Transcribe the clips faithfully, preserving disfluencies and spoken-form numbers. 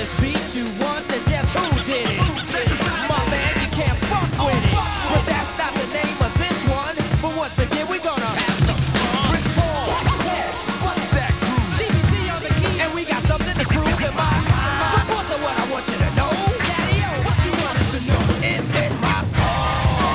this beat you want, then just who did it? My man, you can't fuck with it. But that's not the name of this one. But once again, we're gonna have some fun. Rick Paul, what's that groove? D B C on the key, and we got something to prove in my mind. The force of what I want you to know, Daddy-o, what you want us to know is in my song.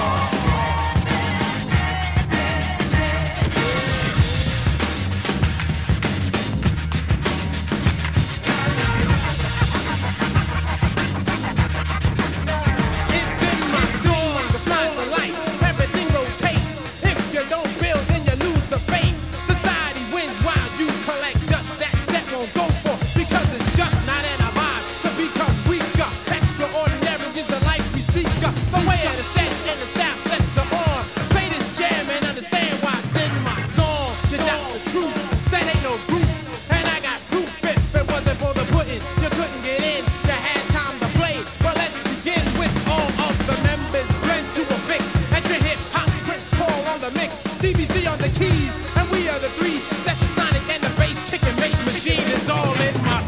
D B C on the keys, and we are the three. Stetsasonic and the bass kicking bass machine is all in my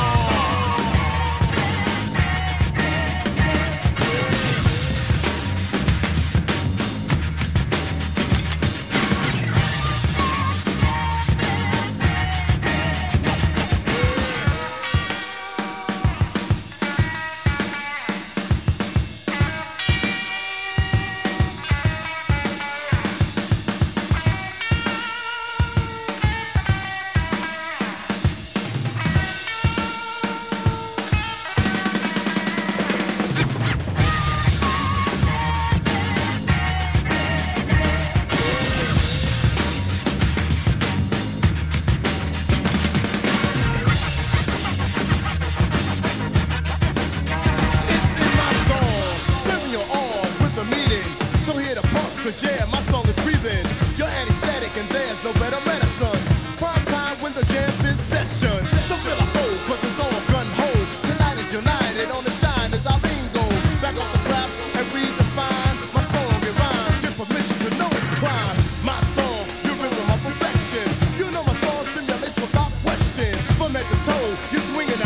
Cause yeah, my song is breathing. You're anesthetic and there's no better medicine. Prime time when the jam's in session. So feel a fold, cause it's all gun-ho. Tonight is united on the shine as our lingo. Back off the trap and redefine my song and rhyme. Get permission to know it's crime. My song, your rhythm of perfection. You know my song stimulates without question. From head to toe, you're swinging